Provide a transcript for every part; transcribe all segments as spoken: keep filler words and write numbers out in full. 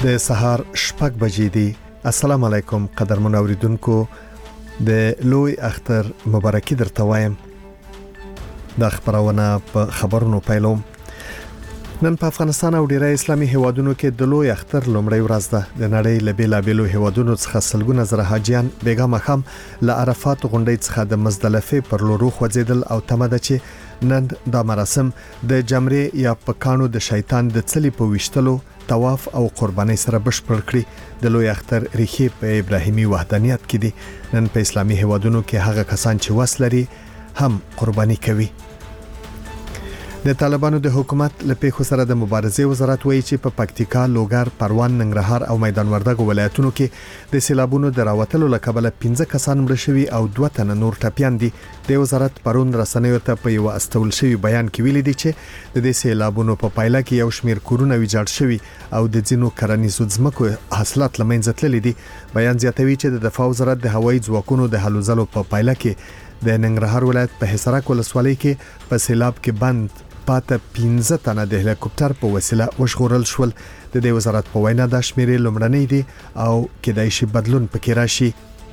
د سهار شپږ بجې دي. السلام علیکم قدرمن اوریدونکو، د لوی اختر مبارکي درته وایم. د خبرونه په خبرونو پیلوم. نن په افغانستان او ډیری اسلامي هیوادونو کې د لوی اختر لومړی ورځ ده. د نړۍ له بیلابیلو هیوادونو څخه سلګونه زره حاجیان بیګا مخام له عرفات غونډې څخه د مزدلفه پر لورو خوځیدل او تمه ده چې نن دا مراسم د جمرې یا پکانو د شیطان د څلی په وشتلو، طواف او قرباني سره بشپړ کړي. د لوی اختر ریښې په ابراهیمي وحدانیت کې دي. نن په اسلامي هیوادونو کې هغه کسان چې وس لري هم قرباني کوي. د طالبانو د حکومت له پیښو سره د مبارزې وزارت وایي چې په پکتیکا، لوګر، پروان، ننګرهار او میدان وردګ ولایتونو کې د سیلابونو د راوتلو له کبله پنځه کسان مړه شوي او دوه تنه نور ټپيان دي. د وزارت پرون رسنیو ته په یو استول شوی بیان کې ویلي دي چې د دې سیلابونو په پایله کې یو شمیر کورونه ویجاړ شوي او د ځینو کرنیزو ځمکو حاصلات لمنځه تللي دي. بیان زیاتوي چې د دفاع وزارت د هوایي ځواکونو د هلو ځلو په پایله کې د ننګرهار ولایت په حصارک ولسوالۍ کې په سیلاب کې بند پاته پنځه تنه د هلیکوپټر په وسیله وشغورل شول. د دې وزارت په وینا د شمیرې لومړنۍ دي او کېدای شي بدلون پکې راشي.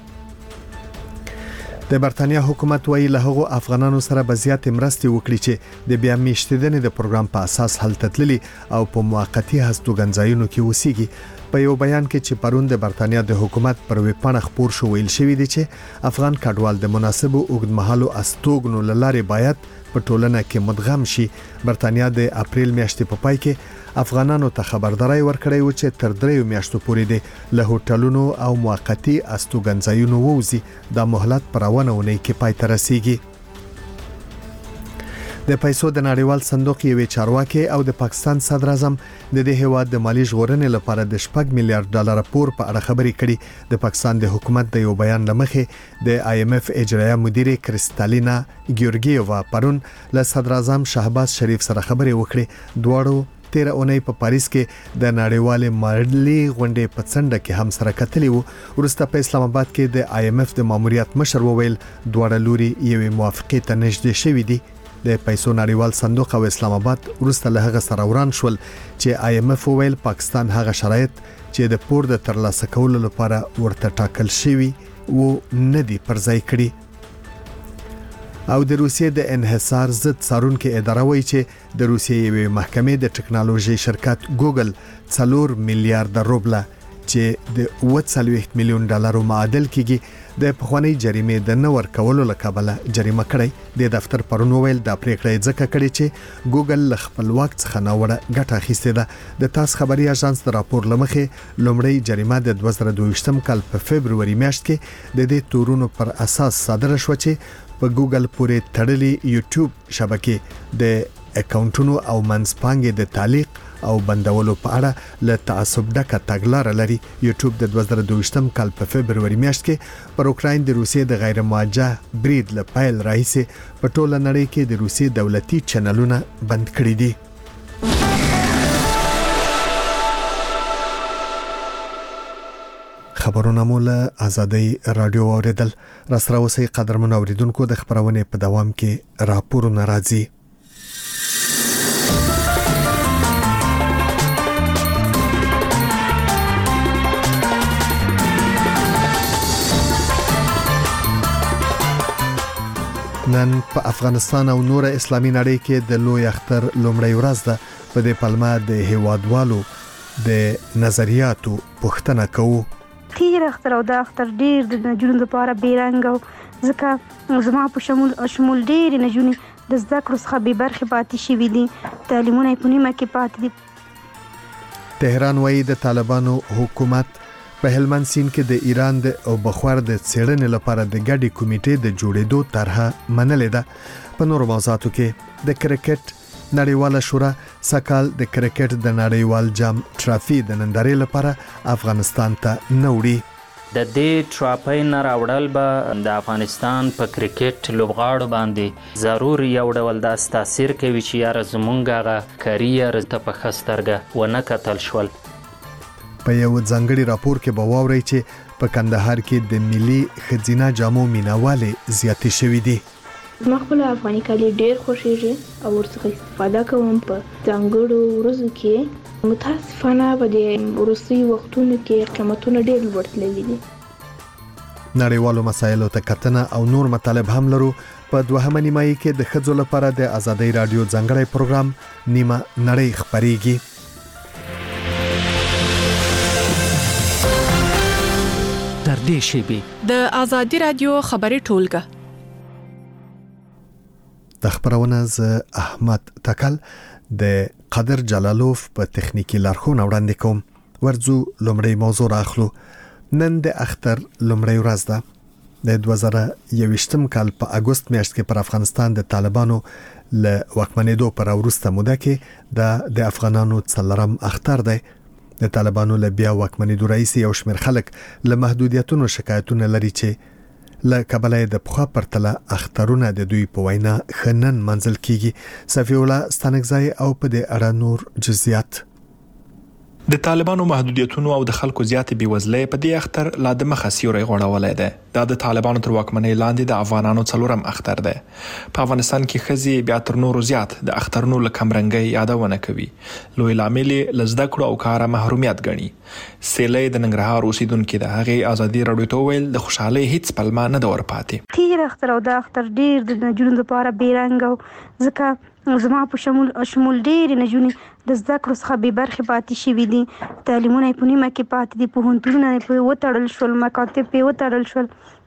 د برتانیا حکومت وایي له هغو افغانانو سره به زیات مرستې وکړي چې د بیا میشتېدنې د پروګرام په اساس هلته تللي او په موقتی هستوګنځایونو کې اوسېږي. په یو بیان کې چې پرون د برتانیا د حکومت پر ویبپاڼه خپور شو ویل شوی دی چې افغان کډوال د مناسبو اوږدمهالو استوګنو لاره باید په ټولنه کې مدغم شي. برتانیا د اپریل میاشتې په پای کې افغانانو ته خبرداري ورکړې و چې تر دریو میاشتو پورې د له هوټلونو او موقتی استوګنځایونو ووزي. د مهلت پرونه کې پای ته رسیږي. د پیسو د نړیوال صندوق یوې چارواکي او د پاکستان صدر اعظم د دې هیواد د مالی ژغورنې لپاره د شپږ میلیارډ ډالر پور په اړه خبرې کړي. د پاکستان د حکومت د یو بیان لمخې د آی ایم ایف اجرایه مدیره کریستالینا ګیورګیووا پرون له صدر اعظم شهباز شریف سره خبرې وکړي. دواړو تیر اونۍ په پاریس کې د نړیوال مالی غونډې په څنډه کې هم سره کتلي وو. ورسته په اسلام آباد کې د آی ایم ایف د ماموریت مشر وویل دواړه لوري یوې موافقې ته نږدې شوي دي. د پیسو نړیوال صندوق او اسلام آباد ورسته له هغه سره وران شول چې آی ایم ایف ویل پاکستان هغه شرایط چې د پور د ترلاسه کولو لپاره ورته ټاکل شوی وو نه دی پر ځای کړی. او د روسیې د انحصار ضد څارونکو اداره وایي چې د روسیې یوې محکمې د ټکنالوژي شرکت ګوګل څلور میلیارډ روبله چې د اوه څلوېښت میلیون ډالرو معادل کېږي د پخوانی جریمې د نور کولو لکابله جریمه کړی. د دفتر پرون ویل د پریکړې ځکه کړی چې ګوګل ل خپل وخت څخه نوړه ګټه اخیسته ده. د تاس خبري اژانس د راپور لمخې لومړی جریمه د دوه زره دوه ویشتم کال په فبرवरी میاشت کې د دې تورونو پر اساس صادره شو چې په ګوګل پورې تړلې یوټیوب شبکې د اکاونټونو او منځپانګې د تعلیق او بندولو په اړه له تعصب ډکه تګلاره لري. یوټیوب د دوه زره دوه ویشتم کال په فبرवरी میاشت کې پر اوکراین د روسیې د غیر موجه برید له پیل راهیسې په ټوله نړۍ کې د روسیې دولتي چینلونه بند کړي دي. خبرونه مو له آزادۍ رادیو اوریدل. را سره اوسئ قدرمن اوریدونکو، د خبرونه په دوام کې راپورونه راځي. نن په افغانستان او نور اسلامي نړۍ کې د لوی اختر لومړی ورځ ده. په دې پلمه د هیوادوالو د نظریاتو پوښتنه کوو. تیر اختر او د اختر ډیر د نجونو لپاره بیرنګ او ځکه زما په شمول شمول ډیر نجونې د زده کړو څخه بې برخې پاتې شوي دي. تعلیمونه یې په نیمه کې پاتې دي. تهران وایي د طالبانو حکومت په هلمند سیند کې د ایران د او بخور د څېړنې لپاره د ګډي کمیټې د جوړېدو طرحه منلې ده. په نورو موضوعاتو کې د کرکټ نړیواله شورا سکهال د کرکټ د نړیوال جام ټرافي د نندارې لپاره افغانستان ته نه وړي. د دې ټراپۍ نه راوړل به د افغانستان په کرکټ لوبغاړو باندې ضرور یو ډول داسې تاثیر کوي چې یاره زمونږ هغه کریر ته په ښه سترګه ونه کتل شول. په یو ځانګړي راپور کې به واورئ چې په کندهار کې د ملي ښځینه جامو مینوالې زیاتې شوي دي. زما خپل افغاني کالي ډېر خوښیږي او ورڅخه استفاده کوم. په ځانګړو ورځو کې متاسفانه په دې وروستي وختونو کې قیمتونه ډېر لوړ تللي دي. نړیوالو مسایلو ته کتنه او نور مطالب هم لرو. په دوهمه نیمایي کې د ښځو لپاره د آزادۍ رادیو ځانګړی پروګرام نیمه نړۍ خپرېږي. تر دې شیبې د آزادۍ رادیو خبري ټولګه د خبرونه ز احمد تکل د قادر جلالوف په تخنیکی لارښوونه وړاندې کوم. ورځو لومړی موضوع راخلو. نن د اختر لومړی ورځ ده. د دوه زره یوویشتم کال په اگست میاشت کې پر افغانستان د طالبانو له واکمنېدو پر وروسته موده کې د د افغانانو څلورم اختر دی. د طالبانو له بیا واکمنېدو رئیس یو شمېر خلک له محدودیتونو شکایتونه لري چې له کبله د پخوا پرتله اخترونه د دوی په وینا خنن منزل کیږي. صفی الله ستانکزای او په دې اړه نور جزئیات. د طالبانو محدودیتونو او د خلکو زیاتې بیوزلۍ په دې اختر لا د مخه سیوری غوړولای دی. دا د طالبانو تر واکمنۍ لاندې د افغانانو څلورم اختر دی. په افغانستان کې ښځې بیا تر نورو زیات د اخترونو له کمرنګۍ یادونه کوي. لوی لامل یې له زده کړو او کاره محرومیت ګڼي. سیلۍ د ننګرهار اوسیدونکې ده. هغې ازادي راډیو ته وویل د خوشحالۍ هیڅ پلمه نه ده ورپاتې. تیر اختر او د اختر ډېر د نجونو لپاره بېرنګ او ځکه زما په شمول شمول ډېرې نجونې د زده کړو څخه بې برخې پاتې شوي دي. تعلیمونه یې په نیمه کې پاتې دي. پوهنتونونه یې پرې وتړل شول. مکاتب پرې وتړل شول.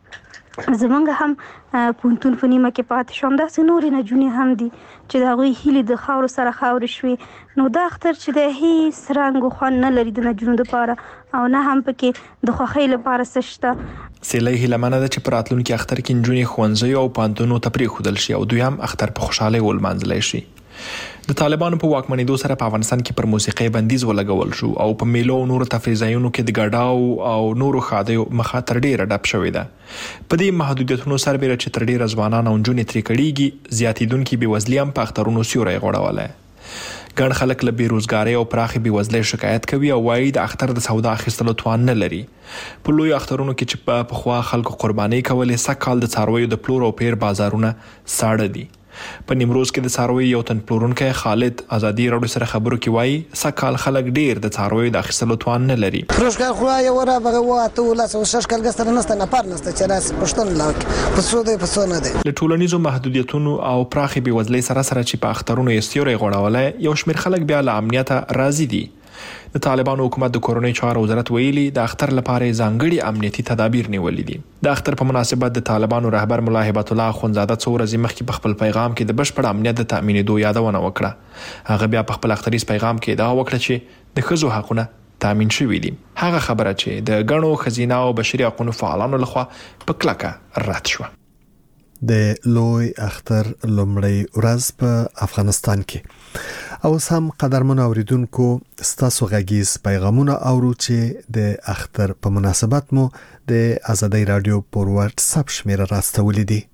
زمونږ هم پوهنتون په نیمه کې پاتې شو. همداسې نورې نجونې هم دي چې د هغوی هیلې د خاورو سره خاورې شوې. نو دا اختر چې دی هیڅ رنګ و خوند نه لري د نجونو لپاره او نه هم پکې د خوښۍ لپاره څه شته. سیلۍ هیلهمنه ده چې په راتلونکي اختر کې نجونې ښوونځیو او پوهنتونونو ته پرېښودل شي او دوی هم اختر په خوشحالۍ ولمانځلی شي. د طالبانو په واکمنېدو سره په افغانستان کې پر موسیقۍ بندیز ولګول شو او په میلو او نورو تفریح ځایونو کې د ګډاو او نورو ښادیو مخه تر ډیره ډپ شوې ده. په دې محدودیتونو سربېره چې تر ډیره ځوانان او نجونې ترې کړېږي، زیاتېدونکي بېوزلي هم په اخترونو سیوری غوړولی. ګڼ خلک له بېروزګارۍ او پراخې بېوزلۍ شکایت کوي او وایي د اختر د سودا اخیستلو توان نه لري. په لویو اخترونو کې چې په پخوا خلکو قربانۍ کولې، سږکال د څارویو د پلور او پیر بازارونه ساړه دي. په نیمروز کې د څارویو یو تن پلورونکی خالد ازادي راډیو سره خبرو کې وایي سږکال خلک ډیر د څارویو د اخیستلو توان نه لري. پروشکال خو یو ورا بغه واته ولا شش کال ګستر نه ستنه پر نسته چې راس پښتون لاک پسو دې پسو نه دی. له ټولنیزو محدودیتونو او پراخې بېوزلۍ سره سره چې په اخترونو یې سیوری غوړولی، یو شمېر خلک بیا له امنیته راضي دي. د طالبانو حکومت د کورنۍ چارو وزارت ویلي د اختر لپاره ځانګړي امنیتي تدابیر نیولي دي. د اختر په مناسبت د طالبانو رهبر ملا هبت الله اخونزاده څو ورځې مخکې په خپل پیغام کې د بشپړ امنیت د تأمینېدو یادونه وکړه. هغه بیا په خپل اختریز پیغام کې ادعا وکړه چې د ښځو حقونه تامین شوي دي. هغه خبره چې د ګڼو ښځینه او بشري حقونو فعالانو لخوا په کلکه رد شوه. د لوی اختر لومړی ورځ په افغانستان کې او سم قدرمن اوریدونکو ستاسو غږیز پیغامونه اورو چې د اختر په مناسبت مو د آزادۍ رادیو پر واتس اپ شمیره راستولې دي.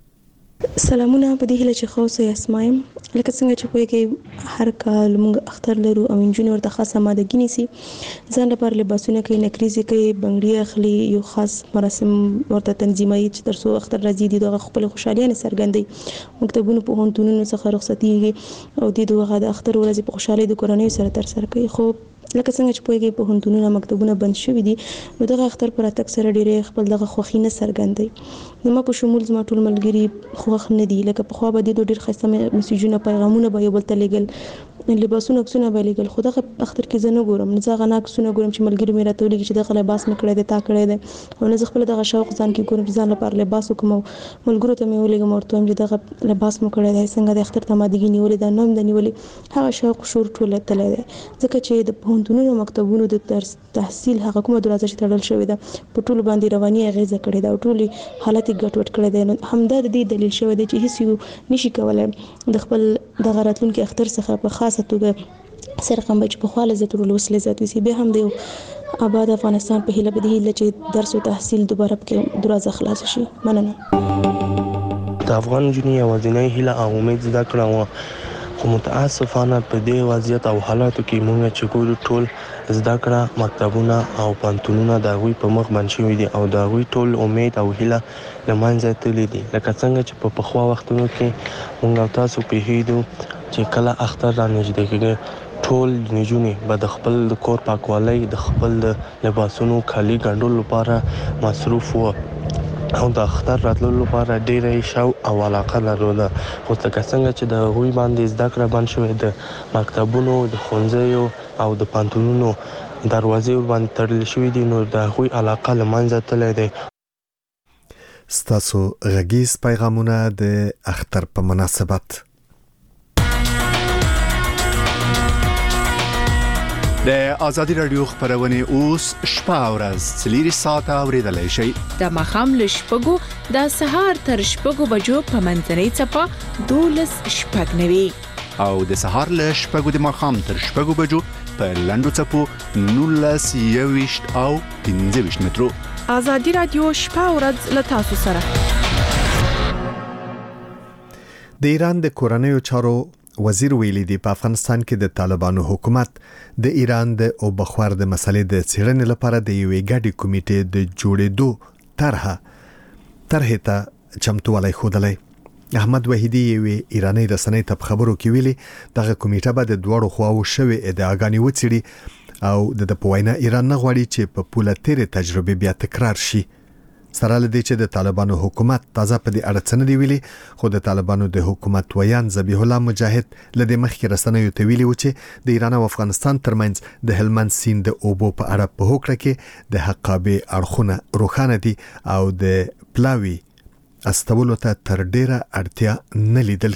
سلامونه، په دې هیله چې خو سه اسمایم لکه څنګه چې پوهیږئ هر کال موږ اختر لرو او انجونې ورته خاصه آمادګي نیسي، ځان لپاره لباسونه کوي، نکریزې کوي، بنګړي اخلي، یو خاص مراسم ورته تنظیموي چې تر څو اختر راځي د دغه خپل خوشحالۍ سرګندوي. مکتبونو پوهنتونونو څخه رخصتیږي او د دغه د اختر ورځې په خوشحالۍ د کورنۍ سره تر سره کوي. خو لکه څنګه چې پوهیږئ پوهنتونونه مکتبونه بند شوي دي، نو دغه اختر پر اتک سره ډېرې خپل دغه خوښي نه څرګندوي. زما په شمول زما ټول ملګري خوښ نه دي. لکه پخوا به د ډېر ښایسته میسیجونه پیغامونه به یو بل ته لیږل، لباسونه عکسونه به لیږل، خو دغه اختر کې زه نه ګورم. نه زه هغه نه عکسونه ګورم چې ملګري مې راته ولیږي چې دغه لباس مې کړی دی، تا کړی دی، او نه زه خپله دغه شوق ځان کې ګورم چې ځان لپاره لباس وکړم او ملګرو ته مې ولیږم ورته وایم چې دغه لباس مو کړی دی، څنګه د اختر ته آمادګي نیولې ده، نه هم ده نیولې. هغه شوق شور ټول تللی دی، ځکه چې د پوهنتونونو مکتبونو د تحصیل هغه کومه دروازه چې تړل شوې ده په ټولو باندې رواني اغېزه کړې ده او ټولې حالت یې ګډوډ کړی دی. نو همدا د دې دلیل شوی دی چې هیڅ یو نشي کولی د خپل دغه راتلونکي اختر څخه په خاصه توګه سرقم چې په خواله زیات ورلوس لذت وسی. بیا هم د آباد افغانستان په هیله بده هیله چې درس او تحصیل دوباره پکې دروازه خلاص شي. مننه. د افغان جنۍ یوازینۍ هیله او امید زده کړه و، خو متاسفانه په دې وضعیت او حالاتو کې موږ چې ګورو ټول زده کړه مکتبونه او پوهنتونونه د هغوی په مخ بند شوي دي او د هغوی ټول امید او هیله له منځه تللي دي. لکه څنګه چې په پخوا وختونو کې موږ او تاسو پوهېدو چې کله اختر را نږدې کېږي ټول نجونې به د خپل کور پاکوالي د خپل لباسونو کالي ګنډلو لپاره مصروف وو او د اختر راتلو لپاره ډېرې شو او علاقه لرله. خو څنګه څنګه چې د هغوی باندې زده کړه بند شوې د مکتبونو د ښوونځیو او د پوهنتونونو دروازې باندې تړل شوې دي نو د هغوی علاقه له منځه تللی دی. ستاسو غږیز پیغامونه د اختر په مناسبت. د آزادي رادیو خبرونه اوس شپه او ورځ څلور ساعته اوریدلای شئ. د مخام له شپږو د سهار تر شپږو بجو په منځنۍ چپه دولس شپږ نوي او د سهار له شپږو د مخام تر شپږو بجو په لندو چپو نولس یويشت او پنځه ویشت مترو. آزادي رادیو شپه او ورځ له تاسو سره. د ایران د کورنیو چارو وزیر ویلي دی په افغانستان کې د طالبانو حکومت د ایران د او بخوار د مسلې د څېړنې لپاره د یوې ګډې کمیټې د جوړېدو طرحه طرحه ته چمتووالی ښودلی. احمد وحیدی یوې ایرانی رسنۍ ته په خبرو کې ویلي دغه کمیټه به د دواړو خواو شوې ادعاګانې وڅېړي او د په وینا ایران نه غواړي چې په پوله تیرې تجربې بیا تکرار شي. سره لدی چې د طالبانو حکومت تازه په دې اړه څه نه دی ویلي خو د طالبانو د حکومت ویان ذبیح الله مجاهد لدی مخکې رسنیو ته ویلي و چې د ایران او افغانستان ترمنځ د هلمند سیند د اوبو په اړه په هوکړه کې د حقابې اړخونه روښانه دي او د پلاوي استولو ته تر ډیره اړتیا نه لیدل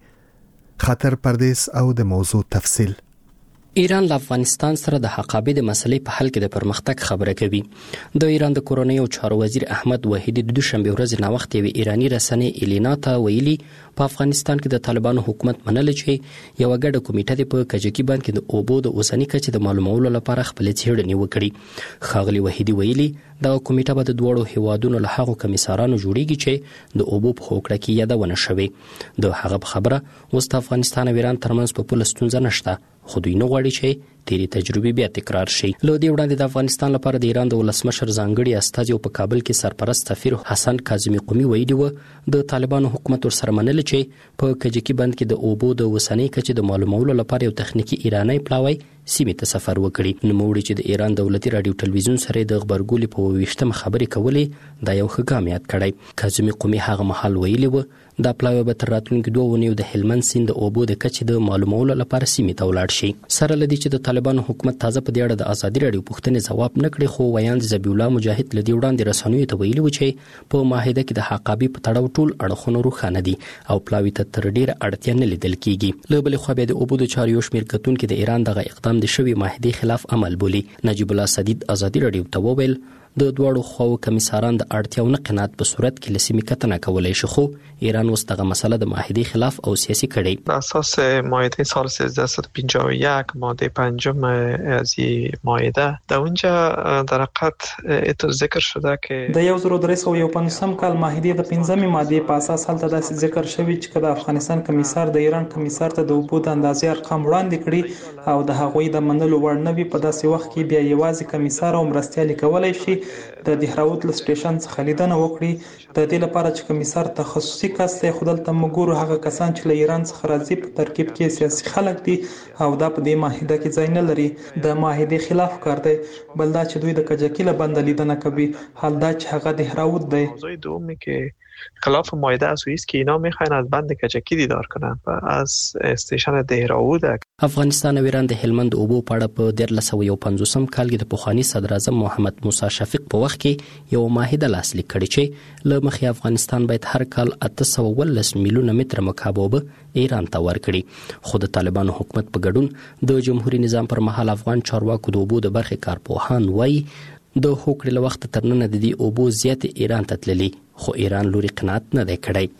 کیږي. خاطر پردیس او د موضوع تفصیل. ایران له افغانستان سره د حقابې د مسلې په حل کې د پرمختګ خبره کوي. د ایران د کورنیو چارو وزیر احمد وحیدی د دوشنبه ورځ نه وخت یو ایرانی رسنۍ الینا ته ویلي په افغانستان کې د طالبانو حکومت منل چې یو ګډه کمیټه د په کجکی باندې د اوبو د اوسنۍ کچې د معلومولو لپاره خپل څېړنې وکړي. خاغلی وحیدی ویلي دا کمیټه به د دوړو هیوادونو له هغو کمیسارانو جوړیږي چې د اوبو په هوکړه کې یادونه شوي. د هغه خبره اوس د افغانستان او ایران ترمنځ په پوله ستونزه نشته خو دوی نه غواړي چې تیری تجربې بیا تکرار شي. له دې وړاندې د افغانستان لپاره د ایران د ولسمشر ځانګړي استازي په کابل کې سرپرست سفیر حسن کاظمی قومي ویلي و د طالبانو حکومت ورسره منل چې په کجکی بند کې د اوبو د وسنۍ کچې د معلومولو لپاره یو تخنیکی ایرانی پلاوی سیمې ته سفر وکړي. نو موږ چې د ایران دولتي رادیو ټلویزیون سره د خبرګولې په ویشتمه خبرې کولې دا یو ښه ګام یاد کړی. کاظمی قومي هغه مهال ویلي و دا پلاوی به تر راتلونکي دوه ونیو د هلمند سیند د اوبو د کچې د معلومولو لپاره سیمې ته ولاړ شي. سره لدی چې د طالبانو حکومت تازه په دې اړه د آزادي رادیو پوښتنې ځواب نه کړي خو ویاند ذبیح الله مجاهد لدی وړاندې رسنیو ته ویلي و چې په معاهده کې د حقابې په تړاو ټول اړخونه روښانه دي او پلاوی ته تر ډیره اړتیا نه لیدل کیږي. له بلې خوا بیا د اوبو د چارو یو شمېر کتونکي د ایران دغه اقدام د شوی معاهدې خلاف عمل بولي. نجیب الله سدید آزادي رادیو ته وویل د دوړو خواو کمیساران د اړتیاو نه قناعت په صورت کې لسیمې کتنه کولای شي خو ایران اوس دغه مسله د معاهدې خلاف او سیاسي کړي. بر اساس معاهده سال سیزده صد و پنجاه و یک ماده پنجم از این معاهده در اونجا در حقیقت ذکر شده که د یو زر درې سوه یو پنځوسم کال معاهدې د پنځمې ماده په اساس هلته داسې ذکر شوی چې د افغانستان کمیسار د ایران کمیسار ته د اوبو د اندازې ارقام وړاندې کړي او د هغوی د منلو وړ نه وي په داسې وخت کې بیا یوازې کمیسار او مرستیال کولای شي د دهراوت له سټیشن څخه لیدنه وکړي. د دې لپاره چې کمیسار تخصصي کس دی خو دلته موږ ګورو هغه کسان چې له ایران څخه راځي په ترکیب کې سیاسي خلک دي او دا په دې معاهده کې ځای نه لري. د معاهدې خلاف کار دی. بل دا چې دوی د کجکی له بنده لیدنه کوي حال دا چې هغه دهراوت دی. موضوع دومی که خلاف معاهده است است که اینا میخواین از بند کجکی دیدار کنن و از استیشن دهراوت. افغانستان او ایران د هلمند اوبو په اړه په دیارلس سوه یو پنځوسم کال کې د پخواني صدر اعظم محمد موسی شفیق په وخت کې یو معاهده لاسلیک کړې چې له مخې افغانستان باید هر کال اته سوه ولس میلیونه متره مکعب اوبه ایران ته ورکړي. خو د طالبانو حکومت په ګډون د جمهوریت نظام پر مهال افغان چارواکو د اوبو د برخې کارپوهان وایي د هوکړې له وخت تر ننه د دې اوبو زیات ایران ته تللي خو ایران لوري قناعت نه دی کړی.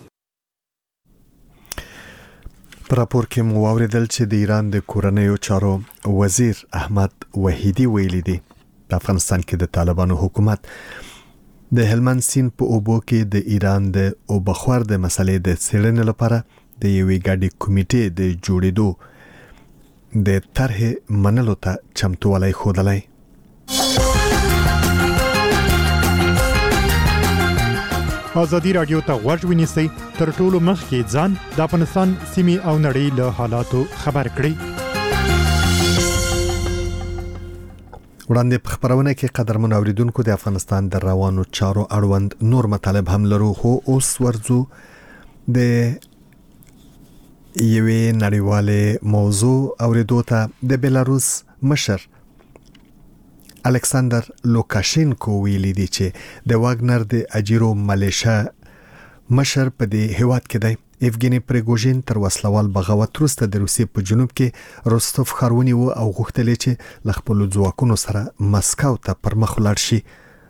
په راپور کې مو واوریدل چې د ایران د کورنیو چارو وزیر احمد وحیدی ویلي دی په افغانستان کې د طالبانو حکومت د هلمند سیند په اوبو کې د ایران د اوبخور د مسلې د څېړنې لپاره د یوې ګډې کمیټې د جوړېدو د طرحې منلو ته چمتووالی ښودلی. آزادي رادیو ته غوږ ونیسئ تر ټولو مخکې ځان د افغانستان سیمې او نړۍ له حالاتو خبر کړئ. وړاندې په خبرونه کې قدرمن اوریدونکو د افغانستان د روانو چارو اړوند نور مطالب هم لرو، خو اوس ورځو د یوې نړیوالې موضوع اوریدو ته. د بلاروس مشر الکساندر لوکاشینکو ویلي دی چې د واګنر د اجیرو ملیشا مشر په دې هیواد کې دی. ایفګینی پریګوژین تر وسلوال بغاوت وروسته د روسیې په جنوب کې روستوف ښارونی و او غوښتل چې ل خپل ځواکونو سره مسکو ته پر مخ ولاړ شي،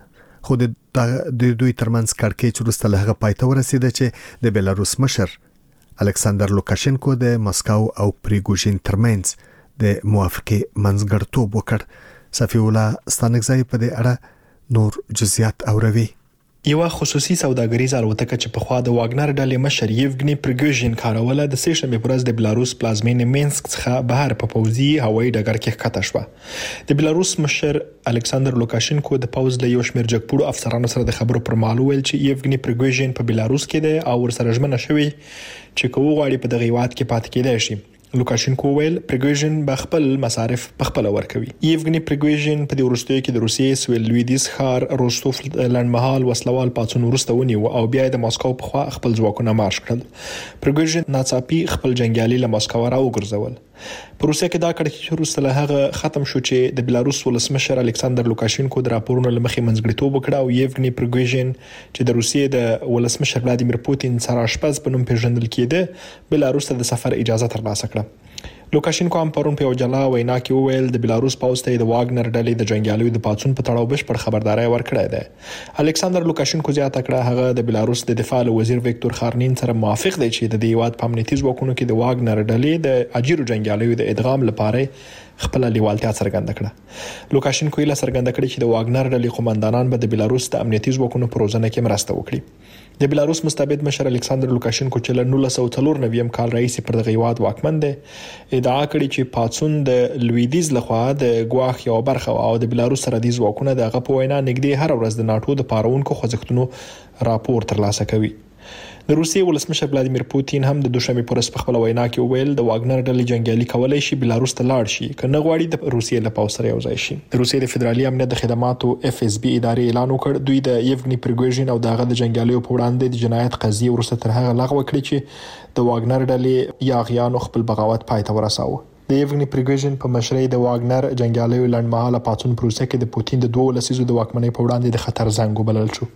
خو د دوی ترمنځ کړکېچ وروسته له هغه پای ته ورسېده چې د بلاروس مشر الکساندر لوکاشینکو د مسکو او پریګوژین ترمنځ د موافقې منځګړیتوب وکړ. صفی الله ستانکزی په دې اړه نور جزئیات اوروي. یو خصوصي سوداګریز الوتکه چې په خوا د واګنر ډلې مشر یوګنی پریګوژین کاروله د سه شنبه پر ورځ د بلاروس پلازمینې مینسک څخه بهر په پوځي هوایي ډګر کې ښکته شوه. د بلاروس مشر الکساندر لوکاشینکو د پوز له یو شمېر جګپوړو افسرانو سره د خبرو پر مهال ویل چې یوګنی پریګوژین په بلاروس کې دی او ورسره ژمنه شوې چې کوو غواړي په دغه هیواد کې پاتې کېدای شي. لوکاشینکو ویل پریګوژین به خپل مصارف په خپل ورکوي. یوګنی پریګوژین په دې وروستیو کې د روسیې سویل لویدیز ښار روستوف لنډمهال وسلوال پاڅون وروسته ونیو او بیا د ماسکو په خوا خپل ځواکونه مارش کړل. پریګوژین ناڅاپي خپل جنگیالي له ماسکو راوګرځول. په روسیه کې دا کړکېچ وروسته له هغه ختم شو چې د بلاروس ولسمشر الکساندر لوکاشینکو د راپورونو له مخې منځګړیتوب وکړ او یوګنی پریګوژین چې د روسیې د ولسمشر ولادیمیر پوتین سره اشپز په نوم پیژندل کېده بلاروس ته د سفر اجازه ترلاسه کړه. لوکاشینکو هم پرون په یو جلا وینا کې وویل د بلاروس پوځ ته د واګنر ډلې د جنگیالیو د پاڅون په تړاو بشپړ خبرداري ورکړې ده. الکساندر لوکاشینکو زیاته کړه هغه د بلاروس د دفاع وزیر ویکتور خارنین سره موافق دی چې د دې هیواد په امنیتي ځواکونو کې د واګنر ډلې د اجیرو جنگیالیو د ادغام لپاره خپل لیوالتیا څرګنده کړه. لوکاشینکو یې څرګنده کړې چې د واګنر ډلې قومندانان به د بلاروس د امنیتي ځواکونو په روزنه کې مرسته وکړي. د بلاروس مستبد مشر الکساندر لوکاشینکو چې له نولس سوه څلور نوي کال راهیسې پر دغه هیواد واکمن دی ادعا کړې چې پاڅون د لویدیز لخوا د ګواښ یو برخه او د بلاروس سره د ځواکونو دغه په وینا نږدې هر ورځ د ناتو د پارونکو خوځښتونو راپور ترلاسه کوي. د روسیې ولسمشر ولادیمیر پوتین هم د دوشنبه پر ورځ په خپل وینا کې ویل د واګنر ډلې جنگیالي کولای شي بلاروس ته لاړ شي کنه غواړي د روسیې له پوځ سره یو ځای شي. د روسیې د فدرالي امنیت د خدماتو اف اس بي ادارې اعلان وکړ دوی د یوګنی پریګوژین او دغه د جنگیالیو په وړاندې د جنایت قضیه ورسته تر هغه لغوه کړې چې د واګنر ډلې یاغیانو خپل بغاوت پای ته ورساوه. د یوګنی پریګوژین په مشرۍ د واګنر جنگیالیو لنډمهاله پاڅون پروسه کې د پوتین د دوه لسیزو د واکمنۍ په وړاندې د خطر زنګ وبلل شو.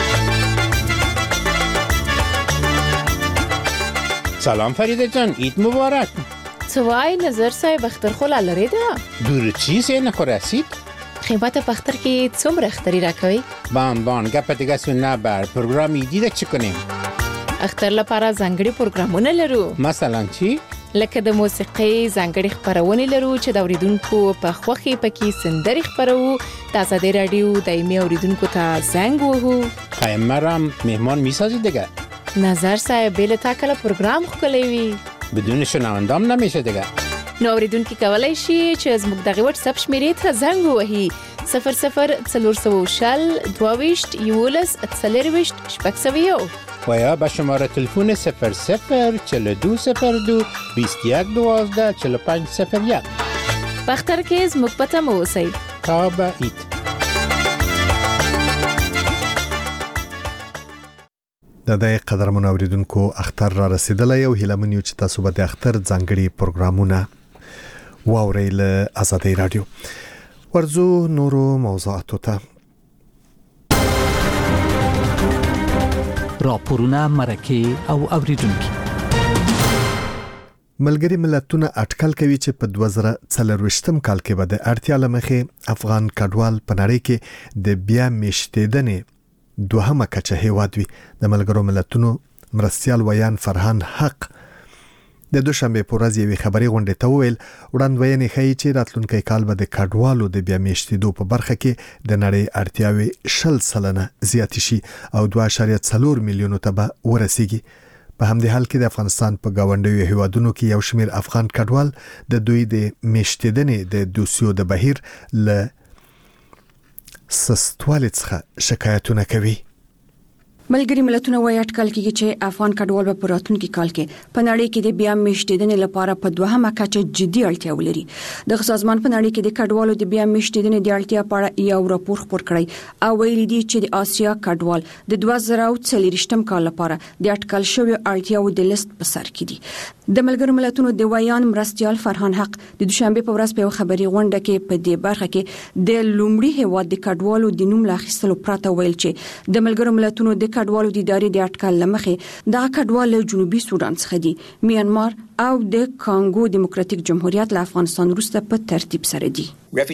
سلام فریده جان، عید مبارک. سوای نظر صاحب اخترخوله لري ده دور چیز نه رسید خدمت پختر کې څومره اختری راکوي بان بان گپ دیگه سن بر پروګرام ایدی د چ کنیم اختر لپاره ځانګړي پروګرامونه لرو. مثلا چی لکه د موسیقي ځانګړي خبرونه لرو چې د اوریدونکو په خوخي پکې سندري خبرو د آزادۍ رادیو دایمي اوریدونکو ته زنګ وهو. قیمرم مهمان میسازی دیگه نظر صاحب بل تاکل پروګرام خولې وي بدون شنوندام نمیشه دیگه. نو اوریدونکو کولای شي چې زموږ دغه واتس اپ شمیرې ته زنګ ووهي صفر صفر څلور سوه شل دوه ویشت یولس څلرویشت شپږ سوه یو و یا به شماره تلفن صفر صفر چهل و دو صفر دو بیست و یک دوازده چهل و پنج صفر یک. پختر کې زموږ پته مو اوسئ. تا به ایت د دې قدرمن اوریدونکو اختر را رسیدلی او هیله منیو چې تاسو به د اختر ځانګړي پروګرامونه واورئ له آزادۍ رادیو. ورځو نورو موضوعاتو ته. راپورونه مرکه او اوریدونکو ملګری ملتونه اټکل کوي چې په دوه زره څلرویشتم کال کې به د اړتیا لمخې افغان کډوال په نړۍ کې د بیا میشتېدنې دوهمه کچه هیواد وي. د ملګرو ملتونو مرستیال ویان فرهان حق د دوشنبه په ورځ یوې خبري غونډې ته وویل وړاندوینې ښیي چې راتلونکي کال به د کډوالو د بیا میشتېدو په برخه کې د نړۍ اړتیاوې شل سلنه زیاتې شي او دوه اعشاریه څلور میلیونو ته به ورسیږي. په همدې حال کې د افغانستان په گاونډیو هیوادونو کې یو شمېر افغان کډوال د دوی د میشتېدنې د دوسیو د بهیر له سستوالي څخه شکایتونه کوي. ملګری ملتونه وایي اټکل کیږي چې افغان کډوال په راتلونکي کال کې په نړۍ کې د بیا میشتېدنې لپاره په دوهمه کچه جدي اړتیا ولري. د سازمان په نړۍ کې د کډوالو د بیا میشتېدنې د اړتیا په اړه یو راپور خپور کړی او ویلي دي چې د آسیا کډوال د دوه زره څلوېښتم کال لپاره د اټکل شوی اړتیاو د لیست په سر کې دي. د ملګرو ملتونو د ویان مرستيال فرهان حق د دوشنبه په ورځ په خبري غونډه کې په دې برخه کې د لومړي هیواد د کډوالو د نوم لاخیستلو پراته ویل چې د ملګرو ملتونو د کډوالو د ادارې د اټکل لمخې د کډوال له جنوبي سودان څخه دي، میانمار او د کانګو دیموکراتیک جمهوریت له افغانستان وروسته په ترتیب سره دي.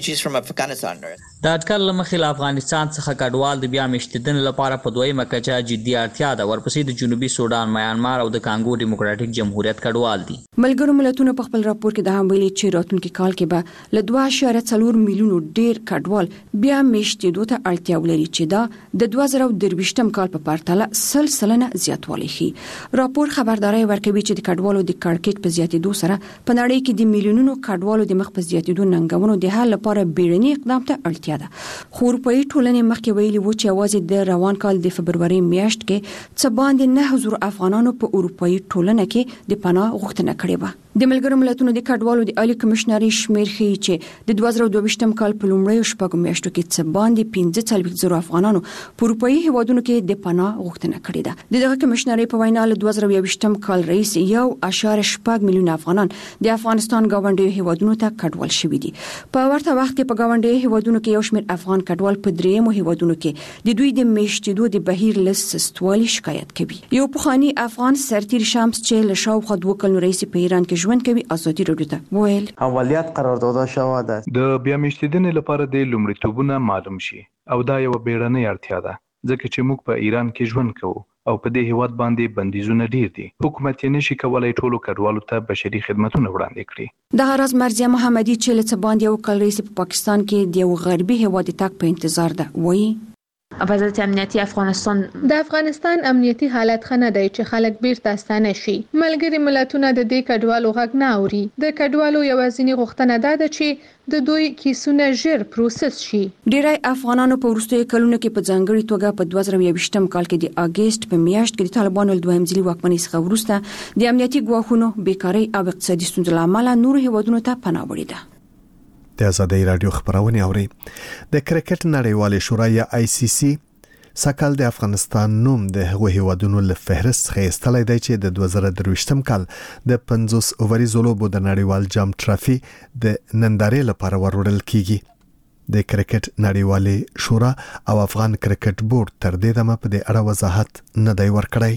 د اټکل لمخې له افغانستان څخه کډوال د بیا میشتېدنې لپاره په دویمه کچه جدي اړتیا ده، ورپسې د جنوبي سودان، میانمار او د کانګو دیموکراتیک جمهوریت کډوال دي. ملګرو ملتونو په خپل راپور کې د هم ویلي چې راتلونکي کال کې به له دوه اعشاریه څلور میلیونو ډیر کډوال بیا میشتېدو ته اړتیا ولري چې دا د دوه زره درویشتم کال په پرتله سل سلنه زیاتوالی ښيي. راپور خبرداري ورکوي چې د کډوالو د کړکېچ په زیاتېدو سره په نړۍ کې د میلیونونو کډوالو د مخ په زیاتېدو ننګونو د حل لپاره بیړني اقدام ته اړتیا ده. خو اروپאי ټولنې مخکې ویلي و چې یوازې د روان کال د فبرवरी میاشت کې څه باندې نه حضور افغانانو په اروپאי ټولنه کې د پناه غوښتنه کړې و. د ملګرو ملتونو د کډوالو د عالی کمشنري شمیر ښيي چې د دوه زره دوه ویشتم کال په لومړیو شپږو میاشتو کې څه باندې پنځه څلوېښت زره افغانانو په اروپאי هیوادونو کې د پناه غوښتنه کړې ده. د دغه کمشنري په وینا له دوه زره یو ویشتم کال رئیس یو اشاره شپږ میلیون افغانان د افغانستان گاونډي هیوادونو ته کډوال شوي دي. په ورته وخت کې په گاونډي هیوادونو کې یو شمېر افغان کډوال په دریمو هیوادونو کې د دوی د میشتېدو د بهیر له سستوالي شکایت کوي. یو پخوانی افغان سرتیر شمس چې له شاوخوا دوه کلونو رئیس په ایران کې ژوند کوي ازادي راډیو ته ویل عملیات قرارداد شوه ده د بیا میشتېدنې لپاره د لومړیتوبونه معلوم شي او دا یو بیړنۍ اړتیا ده ځکه چې موږ په ایران کې ژوند کوو او په دې هیواد باندې بندیزونه ډیر دي. حکومت یې نشي کولای ټولو کډوالو ته بشري خدماتونه وړاندې کړي. د راز مرزیه محمدي چې له باندې یو کال رئیس په پاکستان کې د یو غربي هیواد تک په انتظار ده وایي وضعیت امنیتی افغانستان د افغانستان امنیتی حالت خنه دی چې خلک بیرته ستانه شي. ملګری ملتونه د دې کډوالو غږ نه اوري. د کډوالو یوازینی غوښتنه ده چې د دوی کیسونه ژر پروسس شي. ډیری افغانانو په وروستیو کلونو کې په ځانګړي توګه په دوه زره یو ویشتم کال کې د اگست په میاشت کې د طالبانو له دویم ځلي واکمنۍ څخه وروسته د امنیتي ګواښونو، بیکارۍ او اقتصادي ستونزو له امله نورو هیوادونو ته پناه وړې ده. د آزادۍ رادیو خبرونه اوري. د کرکټ نړیوالې شورا یا آی سی سی سکهال د افغانستان نوم د هغو هیوادونو له فهرست څخه ایستلی دی چې د دوه زره درویشتم کال د پنځوس اووریزو لوبو د نړیوال جام ټرافي د نندارې لپاره وروړل کیږي. د کرکټ نړیوالې شورا او افغان کرکټ بورډ تر دې دمه په دې اړه وضاحت نه دی ورکړی.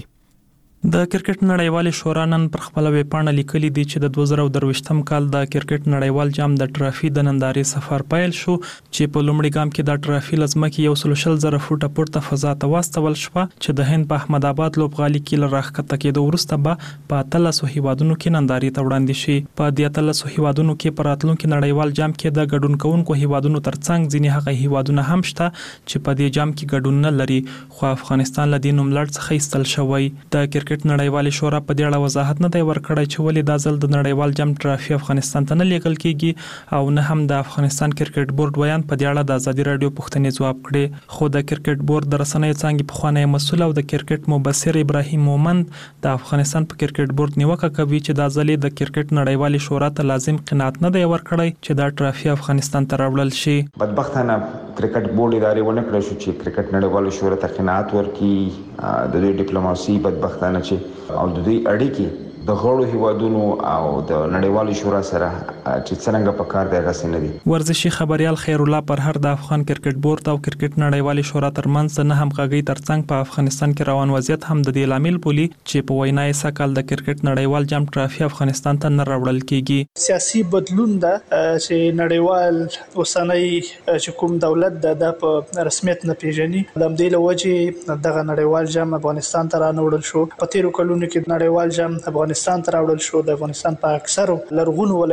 د کرکټ نړیوال شورا نن پر خپل ویب پاڼه لیکلي دي چې د دوه زره درویشتم کال د کرکټ نړیوال جام د ټرافي د نندارې سفر پیل شو چې په لومړي ګام کې د ټرافي لزمکه یو سل شل زره فوټه پورته فضا ته واستول شو چې د هند په احمد آباد لوبغالي کې لراخته کېدو وروسته به په اتلسو هیوادونو کې نندارې ته وړاندې شي. په دې اتلسو هیوادونو کې پر راتلونکي نړیوال جام کې د ګډون کوونکو هیوادونو ترڅنګ ځینې هغه هیوادونه هم شته چې په دې جام کې ګډون نه لري، خو افغانستان له دې نوملړ څخه ایستل شوی. د کرکټ نړیوال شورا په دې اړه وضاحت نه دی ورکړی چې ولې دا ځل د نړیوال جام ټرافي افغانستان ته نه لیږل کیږي او نه هم د افغانستان کرکټ بورډ ویان په دې اړه د ازادي رادیو پوښتنې ځواب کړي. خو د کرکټ بورډ د رسنیو څنګه پخوانی مسؤل او د کرکټ مبصر ابراهیم مومند د افغانستان په کرکټ بورډ نیوکه کوي چې دا ځل د کرکټ نړیوال شورا ته لازم قناعت نه دی ورکړی چې دا ټرافي افغانستان ته راوړل شي. بدبختانه کرکټ بورډ ادارې ونه کړی شو چې کرکټ نړیوال شورا ته قناعت ورکړي. د دوی ډیپلوماسي بدبختانه چې او د دوی اړیکې د غړو هیوادونو او د نړیوال شورا سره چې څنګه په کار دی غسه نه دي. ورزشي خبريال خیر الله پرهر د افغان کرکټ بورډ او کرکټ نړیوال شورا ترمنځ نه همغږي ترڅنګ په افغانستان کې روان وضعیت هم د دې لامل بولی چې په وینا یې سکهال د کرکټ نړیوال جام ټرافي افغانستان ته نه راوړل کیږي. سیاسي بدلون ده چې نړیوال اوسنۍ چې کوم دولت د په رسمیت نه پیژني د دې لوجه دغه نړیوال جام افغانستان ته راوړل شو. په تیرو کلونو کې نړیوال جام افغانستان ته راوړل شو. د افغانستان په اکثرو لرغونو ولایتونو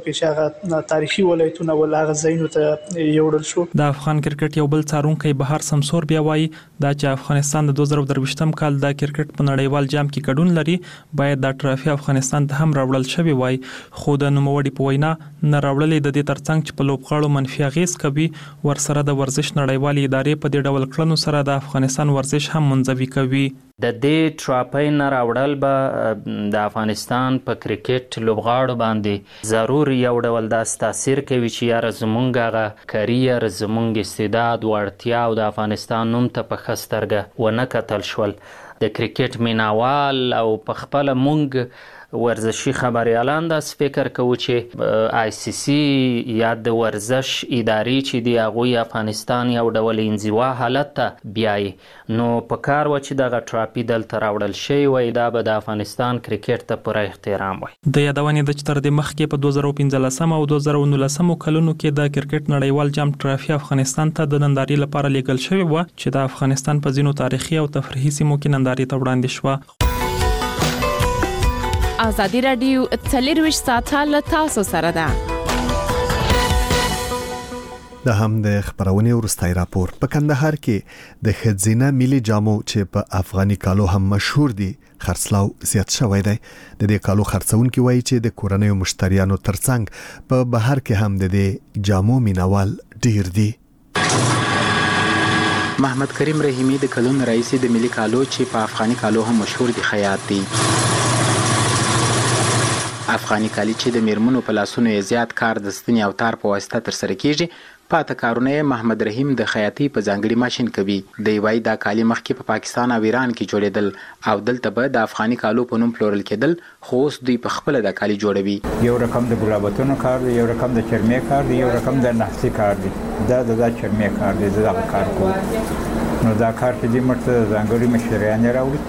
کې چې هغه تاریخي ولایتونه ول هغه ځایونو ته یوړل شو. د افغان کرکټ یو بل څارونکی بهار سمسور بیا وایي دا چې افغانستان د دوه زره درویشتم کال د کرکټ په نړیوال جام کې ګډون لري باید دا ټرافي افغانستان ته هم راوړل شوی وای، خو د نوموړي په وینا نه راوړلې د دې ترڅنګ چې په لوبغاړو منفي اغیز کوي، ورسره د ورزش نړیوالې ادارې په دې ډول کړنو سره د افغانستان ورزش هم منځوي کوي. د دې ټراپۍ نه راوړل به د افغانستان په کرکټ لوبغاړو باندې ضرور یو ډول داسې تاثیر کوي چې یاره زمونږ هغه کریر، زمونږ استعداد، وړتیا او د افغانستان نوم ته په ښه سترګه ونه کتل شول. د کرکټ میناوال او په خپله مونږ ورزشي خبریالان داسې فکر کوو چې آی سی سی یا د ورزش ادارې چې دی هغوی افغانستان یو ډول انزوا حالت ته بیایي، نو په کار و چې دغه ټراپي دلته راوړل شوی وای، دا به د افغانستان کرکټ ته پوره احترام وای. د یادونې ده چې تر دې مخکې په دوه زره پنځلسم او دوه زره نولسم کلونو کې د کرکټ نړیوال جام ټرافي افغانستان ته د نندارې لپاره لیږل شوی و چې د افغانستان په ځینو تاریخي او تفریحي سیمو کې نندارې ته وړاندې شوه. ازادي راډیو څلرویشت ساعته له تاسو سره ده. د هم د خبرونې ورستای راپور په کندهار کې د خزینه ملي جامو چې په افغاني کالو هم مشهور دي خرڅلاو زیات شوی دی. د دې کالو خرڅونکي وایي چې د کورنیو مشتریانو ترڅنګ په بهر کې هم د دې جامو مینوال ډیر دي. محمد کریم رحیمی د کلون رئیس د ملي کالو چې په افغاني کالو هم مشهور دي خیاط دي. افغاني کالي چې د میرمنو په لاسونو یې زیات کار د ستنې او تار په واسطه ترسره کیږي، پاته کارونه محمد رحیم د خیاطۍ په ځانګړي ماشين کوي. دی وايي دا کالي مخکې په پاکستان او ایران کې جوړېدل او دلته به د افغاني کالو په نوم پلورل کېدل، خو اوس دوی په خپل د کالي جوړوي. یو رقم د ګلابتونو کار دی، یو رقم د چرمې کار دی، یو رقم د نحسي کار دی. دا د چرمې کار دی، دا کار کوي. نو دا کار چې د مرته ځانګړي مشتریان راوړي،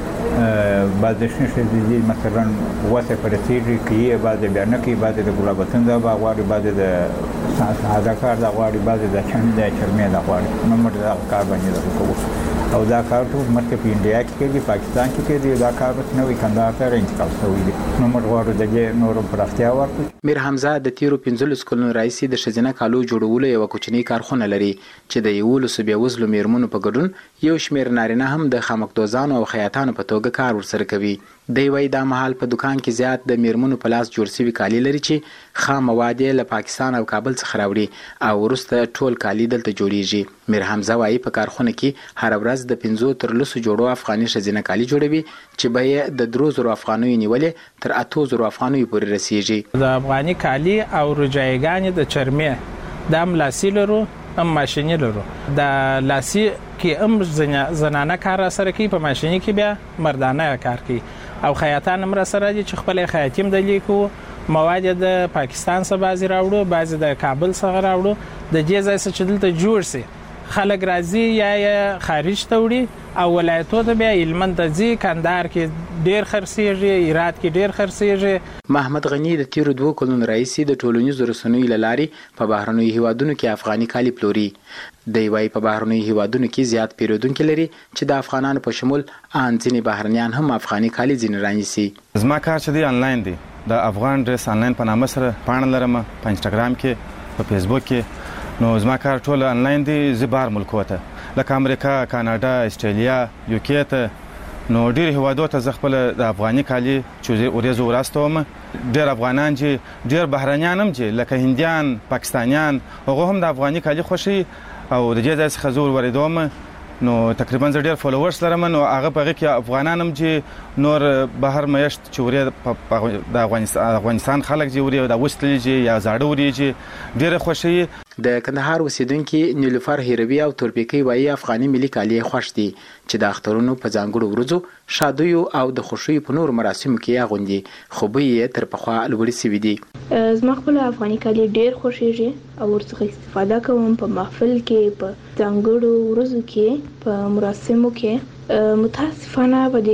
بعض شنه دي مثلا واسه پرتیږي کې بعض بیان کې بعض د ګلابتون دا غواړي، بعض د ساده کار دا غواړي، بعض د چند د چرمې دا غواړي. نو موږ دا کار باندې کوو او دا کار ټول مرکه په انډیا کې دی، پاکستان کې دی، دا کار نو وی کندهار ته انتقال شوی دی. نو موږ غواړو د نورو پراختیا ورکړو. میر حمزه د تیرو پنځلس کلونو رئیس د شزینه کالو جوړولو یو کوچنی کارخونه لري چې د یولس بیا وزلو میرمنو په ګډون یو شمیر نارینه هم د خامکدوزانو او خیاطانو په توګه کار ورسره کوي. دی وايي دا مهال په دکان کې زیات د میرمنو په لاس جوړ شوي کالي لري چې خام مواد له پاکستان او کابل څخه راوړي او وروسته ټول کالي دلته جوړیږي. میر حمزه وايي په کارخونه کې هر ورځ د پنځو تر لسو جوړو افغاني شزینه کالي جوړوي چې به یې د درو زرو افغانیو نیولې تر اتو زرو افغانیو پورې رسیږي. د افغاني کالي او رجایګانې د چرمې د املاسي لرو هم ماشیني لرو. د لاسي کې هم زنانه کار سره کوي، په ماشیني کې بیا مردانه کار کوي او خیاطان هم سره دي چې خپل خیاطیم د لیکو مواد د پاکستان څخه بازي راوړو، بعضی د کابل څخه راوړو. د دې ځای څخه چې دلته جوړ سي خلک راځي یا خارج ته وړي او ولایتو ته بیا هلمند ته ځي، کندهار کې ډیر خرڅیږي، هرات کې ډیر خرڅیږي. محمد غنی د تیرو دوه کلونو رئیس د ټولنیزو رسنیو له لارې په بهرنیو هیوادونو کې افغاني کالي پلوري. دی وايي په بهرنیو هیوادونو کې زیات پیرودونکو لري چې د افغانانو په شمول ان ځینې بهرنیان هم افغاني کالي ځینې رانیسي. زما کار چې دی آنلاین دی، د افغان ډریس آنلاین په نامه سره پاڼه لرم په انسټاګرام کې، په فیسبوک کې. نو زما کار ټول آنلاین دی، زه بهر ملکو ته لکه امریکا، کاناډا، استرالیا، یوکې ته، نو ډیر هیوادو ته زه خپل د افغاني کالي چې ورېزو وراستوم. ډیر افغانان چې ډیر بهرنیان هم چې لکه هندیان، پاکستانیان، هغه هم د افغاني کالي خوښي او د دې ځای څخه زه ورېدوم. نو تقریبا زه ډیر فالوورز لرم، نو هغه په هغه کې افغانان هم چې نور بهر میشت چې ورې د افغانستان خلک چې ورې د وستلې چې یا زاړه ورې چې ډیر خوښي. د کندهار اوسیدونکو نیلوفر هیروی او تورپیکی وايي افغاني ملي کالي خوښ دي چې د اخترونو په ځانګړو ورځو، شادیو او د خوښیو په نور مراسمو کې اغوندي، خو به یې تر پخوا لوړې سوي دي. زما خپل افغاني کالي ډیر خوښیږي او ورڅخه استفاده کوم په محفل کې، په ځانګړو ورځو کې، په مراسمو کې. متاسفانه په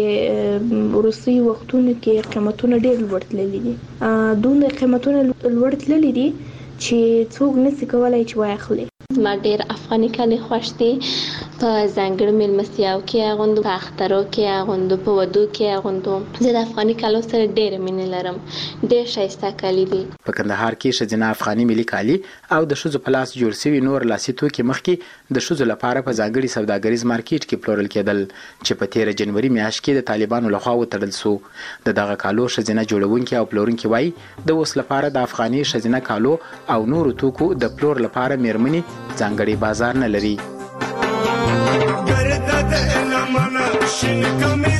دې وروستي وختونو کې قیمتونه ډیر لوړ تللي دي، دومره قیمتونه لوړ تللي دي چې څوک نشي کولای چې واخلي. ما ډیر افغاني کالي خوښ دي، په ځانګړو مېلمستیاو کې اغوندو، په اخترو کې اغوندو، په ودو کې اغوندو. زه د افغاني کالو سره ډېره مینه لرم. ډېر ښایسته کالي دي. په کندهار کې ښځینه افغاني ملي کالي او د ښځو په لاس جوړ شوي نور لاسي توکي مخکې د ښځو لپاره په ځانګړي سوداګریز مارکیټ کې پلورل کېدل چې په تیره جنوري میاشت کې د طالبانو لخوا وتړل سو. د دغه کالو ښځینه جوړونکي او پلورونکي وایي د اوس لپاره د افغاني ښځینه کالو او نورو توکو د پلور لپاره میرمنې ځانګړي بازار نه لري.